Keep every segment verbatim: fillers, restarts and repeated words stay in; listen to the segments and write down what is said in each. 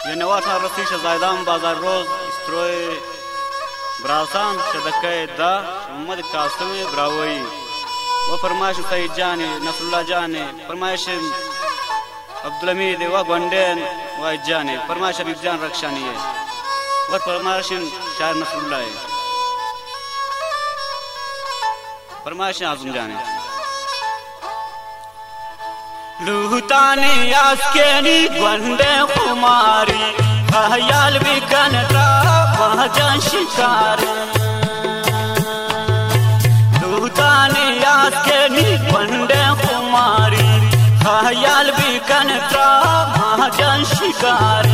یه نوات رسیش زایدان بازار روز استروی براسان شدکه دا محمد قاسم براوی و فرمایش سید جانی نصر الله جانی فرمایش عبدالحمید و گوندین و جانی فرمایش حبیب جان رخشانی و فرمایش شاعر نصر الله فرمایش आजम जाने लूटाने आस्केनी बंदे कुमारी ख्याल भी कनरा महाजन शिकार लूटाने आस्केनी बंदे कुमारी ख्याल भी कनरा महाजन शिकार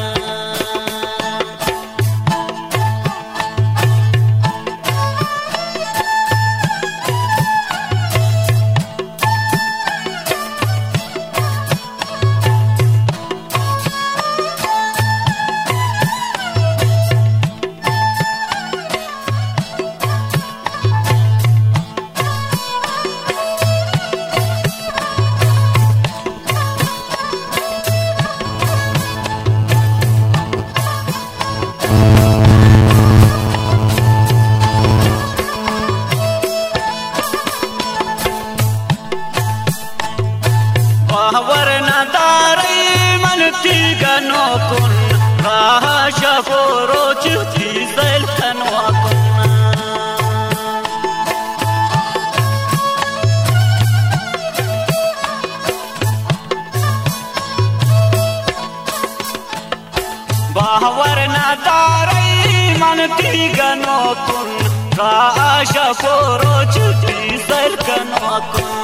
बावर नदारी मन तीगनो कुन राशा पोरो चुटी सर कनो कुन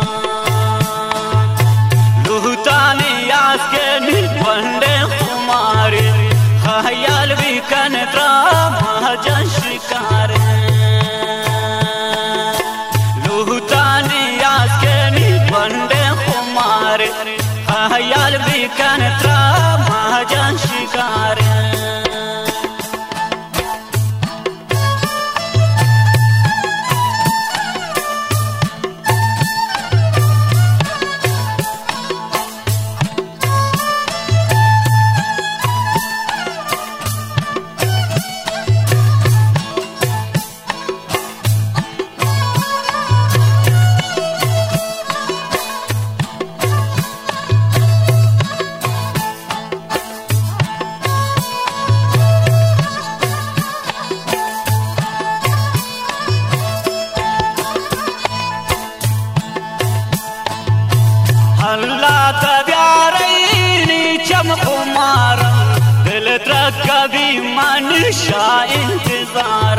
लुटाने यास के निबंदे कुमारी ख्याल भी कनरा महाजन शिकार लुटाने यास के निबंदे कुमारी ख्याल भी कनरा महाजन शिकार अल्लाह तब्यारैनी चमकुमार दिल तक कभी मनशा इंतजार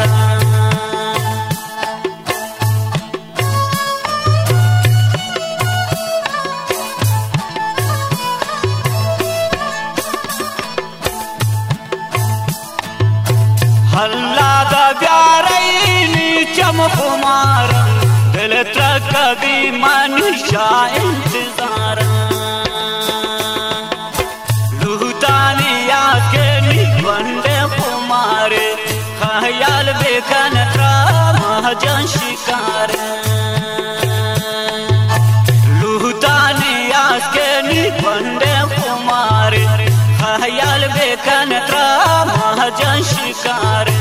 अल्लाह तब्यारैनी चमकुमार दिल तक कभी मनशा इंतजार लुटाने आके निबंदे कुमारे ख्याल बेकनरा महाजन शिकार लुटाने आके निबंदे कुमारे ख्याल बेकनरा महाजन शिकार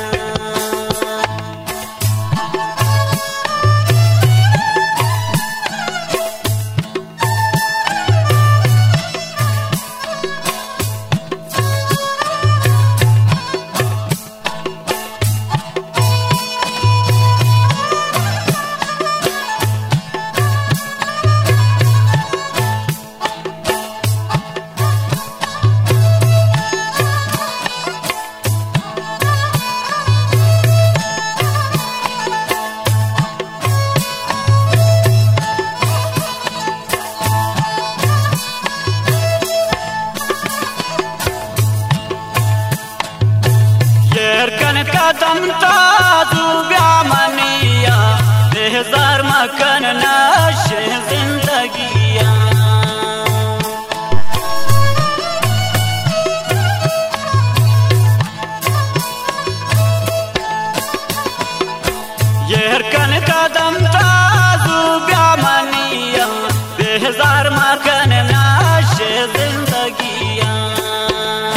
कदम ताजू ब्यामनिया बेहजार मकन नशे जिंदगिया येरकन कदम ताजू ब्यामनिया बेहजार मकन नशे जिंदगिया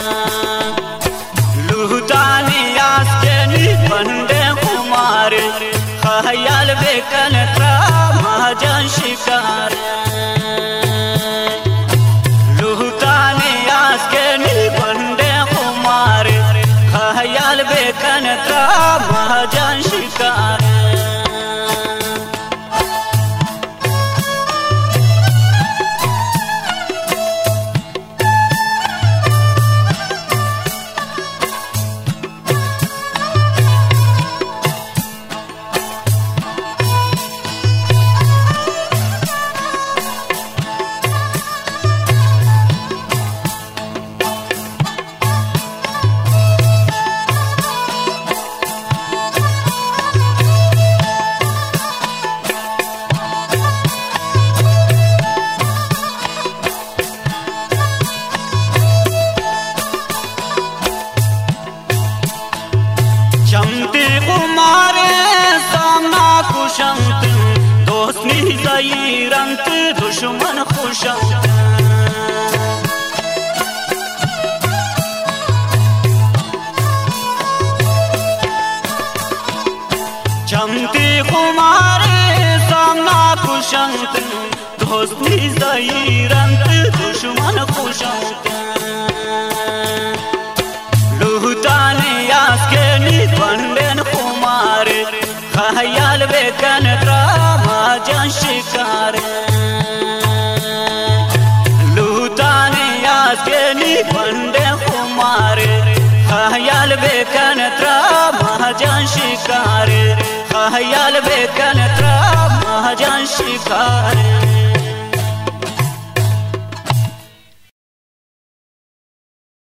खुशौता चमती कुमारे सामना खुशंत दोस्ती जहीरंत दुश्मन खुशौता लुटाने आसके निबंधन कुमारे खयाल बेकन ड्रामा जन शिकार लुटाने आसके निबंधन कुमारे खयाल बेकन ड्रामा जन शिकार खयाल बेकन ड्रामा जन शिकार